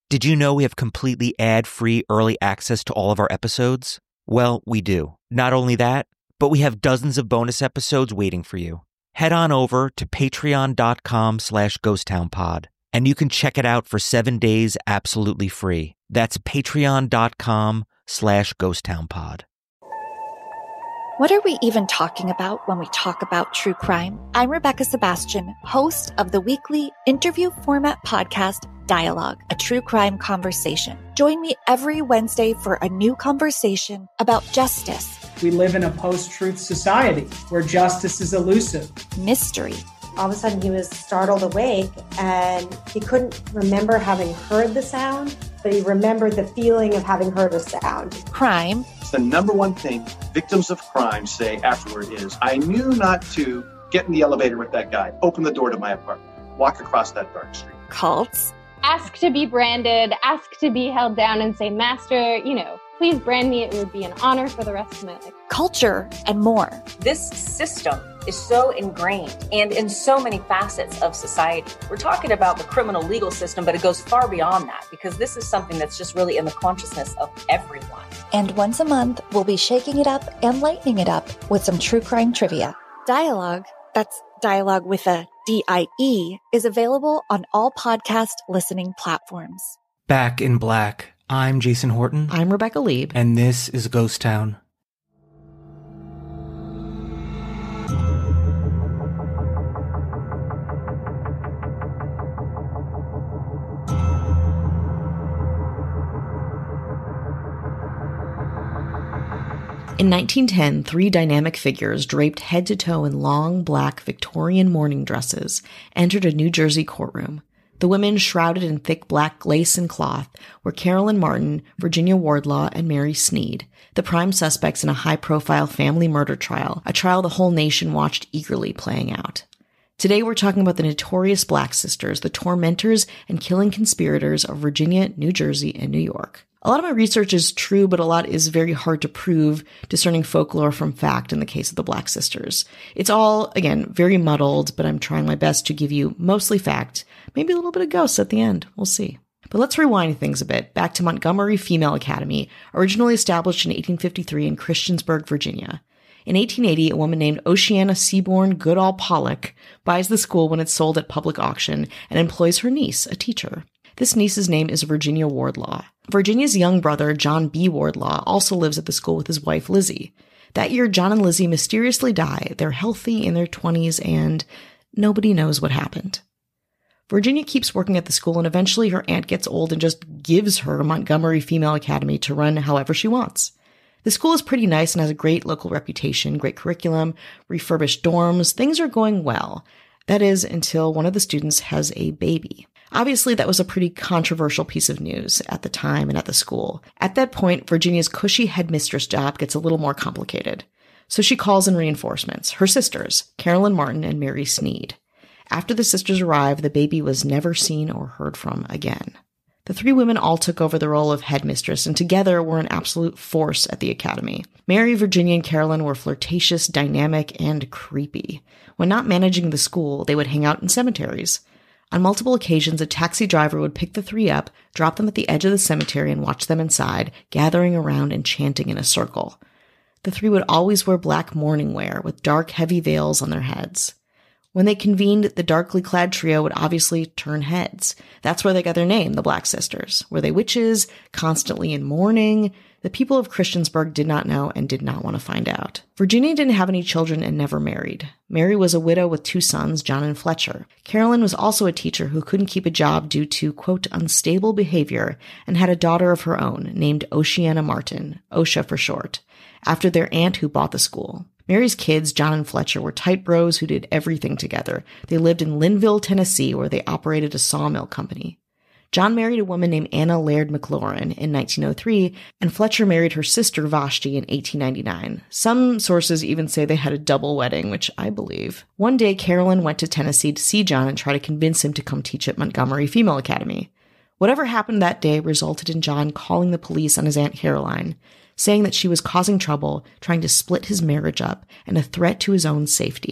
Did you know we have completely ad-free early access to all of our episodes? Well, we do. Not only that, but we have dozens of bonus episodes waiting for you. Head on over to patreon.com/ghosttownpod, and you can check it out for 7 days absolutely free. That's patreon.com/ghosttownpod. What are we even talking about when we talk about true crime? I'm Rebecca Sebastian, host of the weekly interview format podcast, Dialogue, a true crime conversation. Join me every Wednesday for a new conversation about justice. We live in a post-truth society where justice is elusive. Mystery. All of a sudden he was startled awake and he couldn't remember having heard the sound, but he remembered the feeling of having heard a sound. Crime. It's the number one thing victims of crime say afterward is, I knew not to get in the elevator with that guy, open the door to my apartment, walk across that dark street. Cults. Ask to be branded, ask to be held down and say, Master, please brand me. It would be an honor for the rest of my life. Culture and more. This system is so ingrained and in so many facets of society. We're talking about the criminal legal system, but it goes far beyond that because this is something that's just really in the consciousness of everyone. And once a month, we'll be shaking it up and lightening it up with some true crime trivia. Dialogue, that's Dialogue with a D-I-E, is available on all podcast listening platforms. Back in Black. I'm Jason Horton. I'm Rebecca Lieb. And this is Ghost Town. In 1910, three dynamic figures draped head to toe in long, black Victorian mourning dresses entered a New Jersey courtroom. The women, shrouded in thick black lace and cloth, were Carolyn Martin, Virginia Wardlaw, and Mary Sneed, the prime suspects in a high-profile family murder trial, a trial the whole nation watched eagerly playing out. Today we're talking about the notorious Black Sisters, the tormentors and killing conspirators of Virginia, New Jersey, and New York. A lot of my research is true, but a lot is very hard to prove, discerning folklore from fact in the case of the Black Sisters. It's all, again, very muddled, but I'm trying my best to give you mostly fact, maybe a little bit of ghosts at the end. We'll see. But let's rewind things a bit, back to Montgomery Female Academy, originally established in 1853 in Christiansburg, Virginia. In 1880, a woman named Oceana Seaborn Goodall Pollock buys the school when it's sold at public auction and employs her niece, a teacher. This niece's name is Virginia Wardlaw. Virginia's young brother, John B. Wardlaw, also lives at the school with his wife, Lizzie. That year, John and Lizzie mysteriously die. They're healthy in their 20s, and nobody knows what happened. Virginia keeps working at the school, and eventually her aunt gets old and just gives her Montgomery Female Academy to run however she wants. The school is pretty nice and has a great local reputation, great curriculum, refurbished dorms. Things are going well. That is, until one of the students has a baby. Obviously, that was a pretty controversial piece of news at the time and at the school. At that point, Virginia's cushy headmistress job gets a little more complicated. So she calls in reinforcements, her sisters, Carolyn Martin and Mary Sneed. After the sisters arrive, the baby was never seen or heard from again. The three women all took over the role of headmistress and together were an absolute force at the academy. Mary, Virginia, and Carolyn were flirtatious, dynamic, and creepy. When not managing the school, they would hang out in cemeteries. On multiple occasions, a taxi driver would pick the three up, drop them at the edge of the cemetery, and watch them inside, gathering around and chanting in a circle. The three would always wear black mourning wear, with dark, heavy veils on their heads. When they convened, the darkly clad trio would obviously turn heads. That's where they got their name, the Black Sisters. Were they witches, constantly in mourning? The people of Christiansburg did not know and did not want to find out. Virginia didn't have any children and never married. Mary was a widow with two sons, John and Fletcher. Carolyn was also a teacher who couldn't keep a job due to, quote, unstable behavior, and had a daughter of her own named Oceana Martin, OSHA for short, after their aunt who bought the school. Mary's kids, John and Fletcher, were tight bros who did everything together. They lived in Linville, Tennessee, where they operated a sawmill company. John married a woman named Anna Laird McLaurin in 1903, and Fletcher married her sister Vashti in 1899. Some sources even say they had a double wedding, which I believe. One day, Carolyn went to Tennessee to see John and try to convince him to come teach at Montgomery Female Academy. Whatever happened that day resulted in John calling the police on his Aunt Caroline, saying that she was causing trouble, trying to split his marriage up, and a threat to his own safety.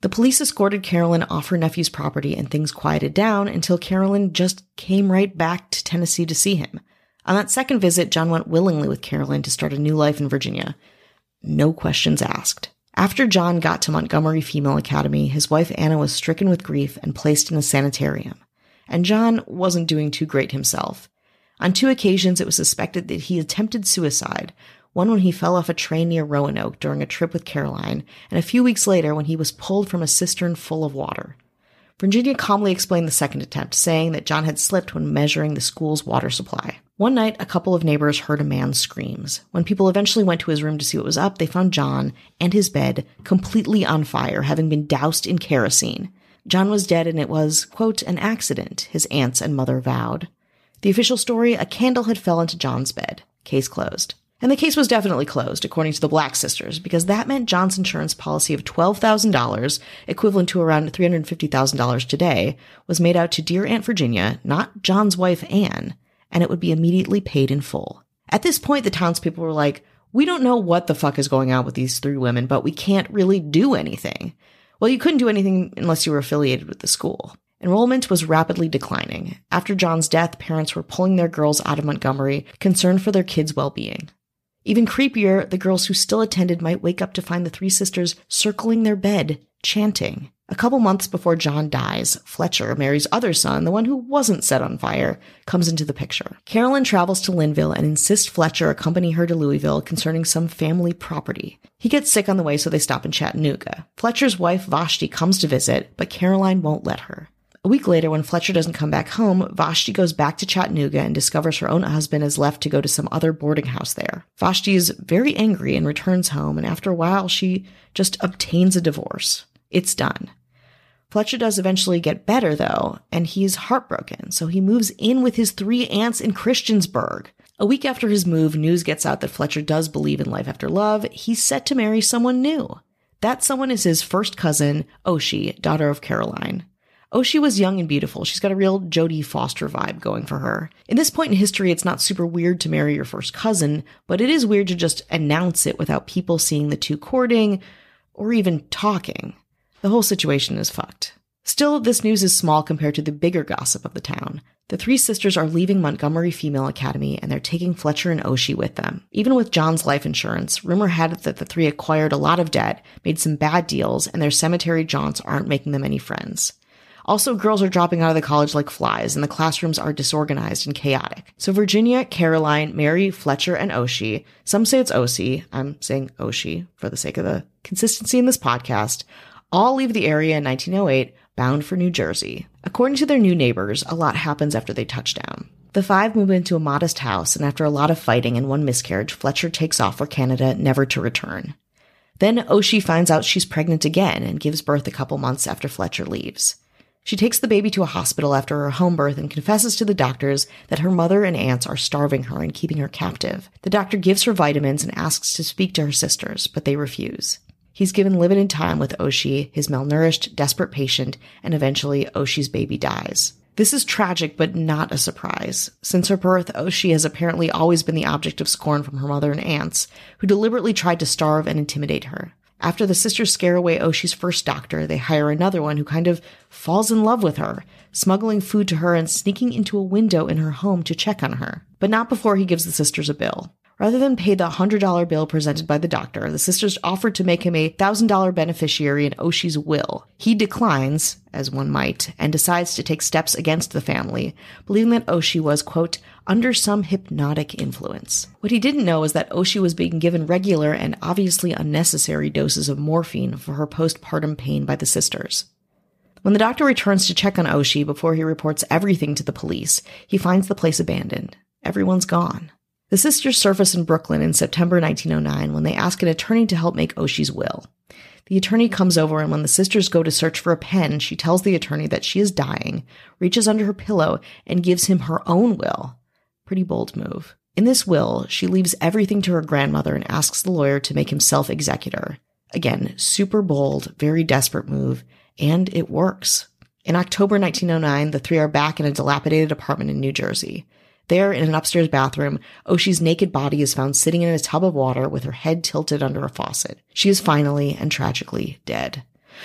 The police escorted Carolyn off her nephew's property and things quieted down until Carolyn just came right back to Tennessee to see him. On that second visit, John went willingly with Carolyn to start a new life in Virginia. No questions asked. After John got to Montgomery Female Academy, his wife Anna was stricken with grief and placed in a sanitarium. And John wasn't doing too great himself. On 2 occasions, it was suspected that he attempted suicide, one when he fell off a train near Roanoke during a trip with Caroline, and a few weeks later when he was pulled from a cistern full of water. Virginia calmly explained the second attempt, saying that John had slipped when measuring the school's water supply. One night, a couple of neighbors heard a man's screams. When people eventually went to his room to see what was up, they found John and his bed completely on fire, having been doused in kerosene. John was dead and it was, quote, an accident, his aunts and mother vowed. The official story, a candle had fell into John's bed. Case closed. And the case was definitely closed, according to the Black sisters, because that meant John's insurance policy of $12,000, equivalent to around $350,000 today, was made out to dear Aunt Virginia, not John's wife Anne, and it would be immediately paid in full. At this point, the townspeople were like, we don't know what the fuck is going on with these 3 women, but we can't really do anything. Well, you couldn't do anything unless you were affiliated with the school. Enrollment was rapidly declining. After John's death, parents were pulling their girls out of Montgomery, concerned for their kids' well-being. Even creepier, the girls who still attended might wake up to find the 3 sisters circling their bed, chanting. A couple months before John dies, Fletcher, Mary's other son, the one who wasn't set on fire, comes into the picture. Carolyn travels to Linville and insists Fletcher accompany her to Louisville concerning some family property. He gets sick on the way, so they stop in Chattanooga. Fletcher's wife, Vashti, comes to visit, but Caroline won't let her. A week later, when Fletcher doesn't come back home, Vashti goes back to Chattanooga and discovers her own husband is left to go to some other boarding house there. Vashti is very angry and returns home, and after a while, she just obtains a divorce. It's done. Fletcher does eventually get better, though, and he's heartbroken, so he moves in with his 3 aunts in Christiansburg. A week after his move, news gets out that Fletcher does believe in life after love. He's set to marry someone new. That someone is his first cousin, Oshie, daughter of Caroline. Oshie was young and beautiful. She's got a real Jodie Foster vibe going for her. In this point in history, it's not super weird to marry your first cousin, but it is weird to just announce it without people seeing the 2 courting or even talking. The whole situation is fucked. Still, this news is small compared to the bigger gossip of the town. The 3 sisters are leaving Montgomery Female Academy, and they're taking Fletcher and Oshie with them. Even with John's life insurance, rumor had it that the 3 acquired a lot of debt, made some bad deals, and their cemetery jaunts aren't making them any friends. Also, girls are dropping out of the college like flies, and the classrooms are disorganized and chaotic. So Virginia, Caroline, Mary, Fletcher, and Oshie, some say it's Osie, I'm saying Oshie for the sake of the consistency in this podcast, all leave the area in 1908, bound for New Jersey. According to their new neighbors, a lot happens after they touch down. The 5 move into a modest house, and after a lot of fighting and 1 miscarriage, Fletcher takes off for Canada, never to return. Then Oshie finds out she's pregnant again and gives birth a couple months after Fletcher leaves. She takes the baby to a hospital after her home birth and confesses to the doctors that her mother and aunts are starving her and keeping her captive. The doctor gives her vitamins and asks to speak to her sisters, but they refuse. He's given limited time with Oshie, his malnourished, desperate patient, and eventually Oshie's baby dies. This is tragic, but not a surprise. Since her birth, Oshie has apparently always been the object of scorn from her mother and aunts, who deliberately tried to starve and intimidate her. After the sisters scare away Oshie's first doctor, they hire another one who kind of falls in love with her, smuggling food to her and sneaking into a window in her home to check on her. But not before he gives the sisters a bill. Rather than pay the $100 bill presented by the doctor, the sisters offered to make him a $1,000 beneficiary in Oshie's will. He declines, as one might, and decides to take steps against the family, believing that Oshie was, quote, under some hypnotic influence. What he didn't know is that Oshie was being given regular and obviously unnecessary doses of morphine for her postpartum pain by the sisters. When the doctor returns to check on Oshie before he reports everything to the police, he finds the place abandoned. Everyone's gone. The sisters surface in Brooklyn in September 1909 when they ask an attorney to help make Oshie's will. The attorney comes over, and when the sisters go to search for a pen, she tells the attorney that she is dying, reaches under her pillow, and gives him her own will. Pretty bold move. In this will, she leaves everything to her grandmother and asks the lawyer to make himself executor. Again, super bold, very desperate move, and it works. In October 1909, the 3 are back in a dilapidated apartment in New Jersey. There, in an upstairs bathroom, Oshie's naked body is found sitting in a tub of water with her head tilted under a faucet. She is finally and tragically dead.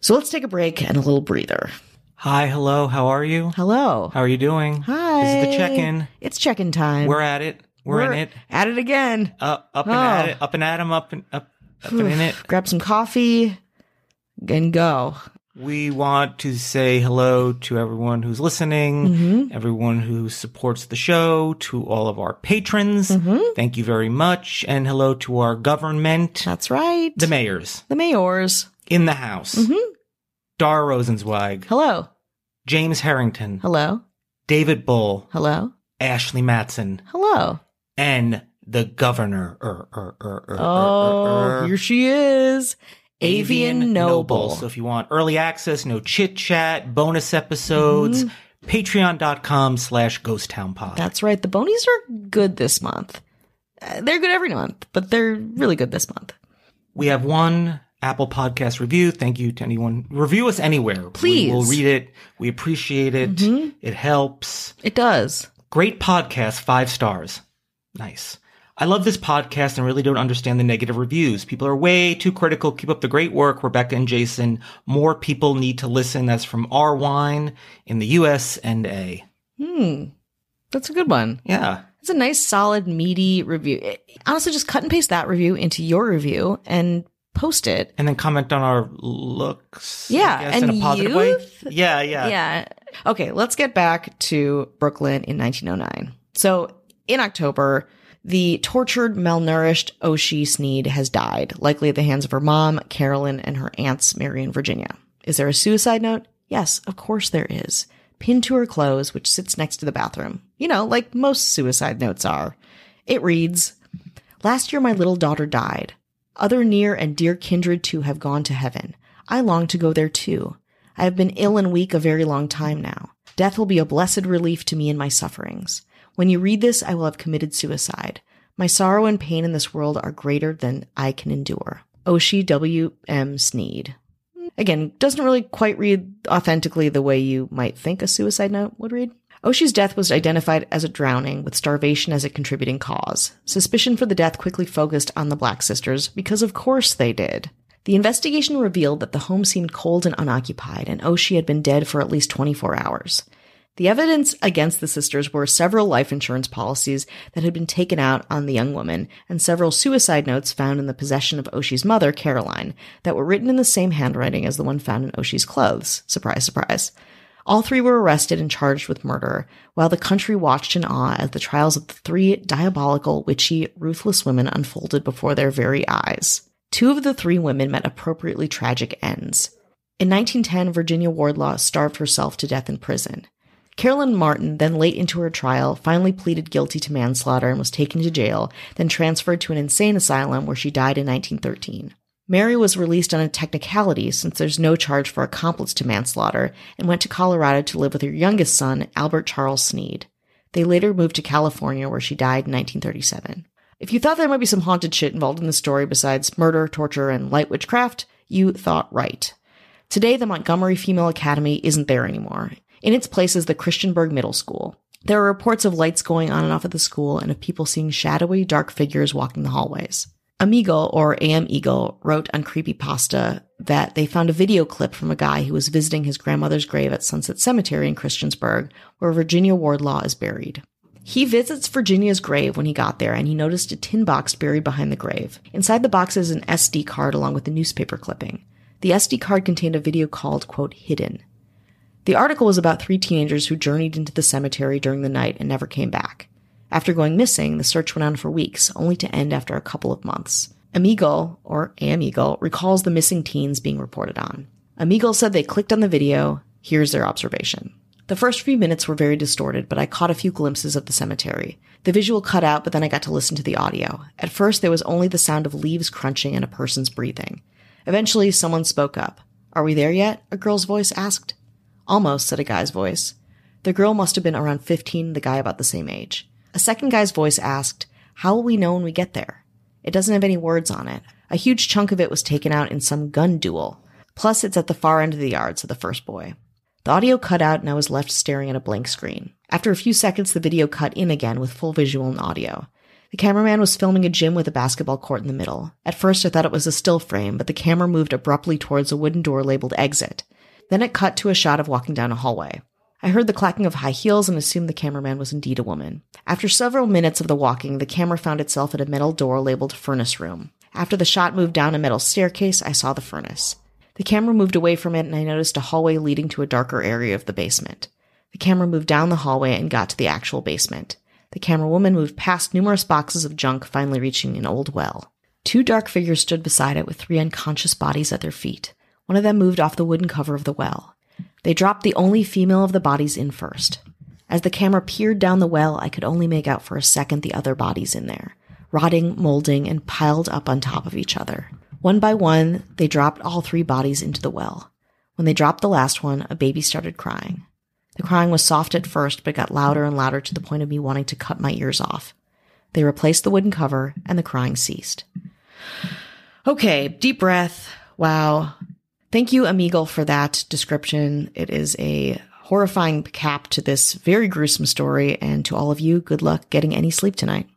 So let's take a break and a little breather. Hi, hello, how are you? Hello. How are you doing? Hi. This is the check-in. It's check-in time. We're at it. We're in it. At it again. Up and at it. Up and at 'em. Up and in it. Grab some coffee and go. We want to say hello to everyone who's listening, everyone who supports the show, to all of our patrons. Thank you very much. And hello to our government. That's right. The mayors. The mayors. In the house. Dara Rosenzweig. Hello. James Harrington. Hello. David Bull. Hello. Ashley Matson. Hello. And the governor. Here she is. Avian Noble. So if you want early access, no chit chat, bonus episodes, patreon.com/ghosttownpod. That's right. The bonies are good this month. They're good every month, but they're really good this month. We have one Apple Podcast review. Thank you to anyone. Review us anywhere. Please. We'll read it. We appreciate it. It helps. It does. Great podcast, 5 stars. Nice. I love this podcast and really don't understand the negative reviews. People are way too critical. Keep up the great work, Rebecca and Jason. More people need to listen. That's from R Wine in the US&A. That's a good one. Yeah. It's a nice, solid, meaty review. Honestly, just cut and paste that review into your review and post it. And then comment on our looks. Yeah. I guess, and in a positive way. Yeah. Okay, let's get back to Brooklyn in 1909. So in October, the tortured, malnourished Oshie Sneed has died, likely at the hands of her mom, Carolyn, and her aunts, Mary and Virginia. Is there a suicide note? Yes, of course there is. Pinned to her clothes, which sits next to the bathroom. You know, like most suicide notes are. It reads, "Last year my little daughter died. Other near and dear kindred too have gone to heaven. I long to go there too. I have been ill and weak a very long time now. Death will be a blessed relief to me in my sufferings. When you read this, I will have committed suicide. My sorrow and pain in this world are greater than I can endure. Oshie W.M. Sneed." Again, doesn't really quite read authentically the way you might think a suicide note would read. Oshie's death was identified as a drowning, with starvation as a contributing cause. Suspicion for the death quickly focused on the Black sisters, because of course they did. The investigation revealed that the home seemed cold and unoccupied, and Oshie had been dead for at least 24 hours. The evidence against the sisters were several life insurance policies that had been taken out on the young woman and several suicide notes found in the possession of Oshie's mother, Caroline, that were written in the same handwriting as the one found in Oshie's clothes. Surprise, surprise. All 3 were arrested and charged with murder, while the country watched in awe as the trials of the 3 diabolical, witchy, ruthless women unfolded before their very eyes. 2 of the 3 women met appropriately tragic ends. In 1910, Virginia Wardlaw starved herself to death in prison. Carolyn Martin, then late into her trial, finally pleaded guilty to manslaughter and was taken to jail, then transferred to an insane asylum where she died in 1913. Mary was released on a technicality since there's no charge for accomplice to manslaughter and went to Colorado to live with her youngest son, Albert Charles Sneed. They later moved to California where she died in 1937. If you thought there might be some haunted shit involved in the story besides murder, torture, and light witchcraft, you thought right. Today, the Montgomery Female Academy isn't there anymore. In its place is the Christiansburg Middle School. There are reports of lights going on and off at the school and of people seeing shadowy, dark figures walking the hallways. Amigal, or AM Eagle, wrote on Creepypasta that they found a video clip from a guy who was visiting his grandmother's grave at Sunset Cemetery in Christiansburg, where Virginia Wardlaw is buried. He visits Virginia's grave when he got there, and he noticed a tin box buried behind the grave. Inside the box is an SD card along with a newspaper clipping. The SD card contained a video called, quote, "Hidden." The article was about 3 teenagers who journeyed into the cemetery during the night and never came back. After going missing, the search went on for weeks, only to end after a couple of months. Amigal, or Amigal, recalls the missing teens being reported on. Amigal said they clicked on the video. Here's their observation. The first few minutes were very distorted, but I caught a few glimpses of the cemetery. The visual cut out, but then I got to listen to the audio. At first, there was only the sound of leaves crunching and a person's breathing. Eventually, someone spoke up. "Are we there yet?" a girl's voice asked. "Almost," said a guy's voice. The girl must have been around 15, the guy about the same age. A second guy's voice asked, "How will we know when we get there?" It doesn't have any words on it. A huge chunk of it was taken out in some gun duel. Plus, it's at the far end of the yard, said the first boy. The audio cut out and I was left staring at a blank screen. After a few seconds, the video cut in again with full visual and audio. The cameraman was filming a gym with a basketball court in the middle. At first I thought it was a still frame, but the camera moved abruptly towards a wooden door labeled exit. Then it cut to a shot of walking down a hallway. I heard the clacking of high heels and assumed the cameraman was indeed a woman. After several minutes of the walking, the camera found itself at a metal door labeled furnace room. After the shot moved down a metal staircase, I saw the furnace. The camera moved away from it and I noticed a hallway leading to a darker area of the basement. The camera moved down the hallway and got to the actual basement. The camera woman moved past numerous boxes of junk, finally reaching an old well. 2 dark figures stood beside it with 3 unconscious bodies at their feet. One of them moved off the wooden cover of the well. They dropped the only female of the bodies in first. As the camera peered down the well, I could only make out for a second the other bodies in there, rotting, molding, and piled up on top of each other. One by one, they dropped all 3 bodies into the well. When they dropped the last one, a baby started crying. The crying was soft at first, but got louder and louder to the point of me wanting to cut my ears off. They replaced the wooden cover, and the crying ceased. Okay, deep breath. Wow. Thank you, Omegle, for that description. It is a horrifying cap to this very gruesome story, and to all of you, good luck getting any sleep tonight.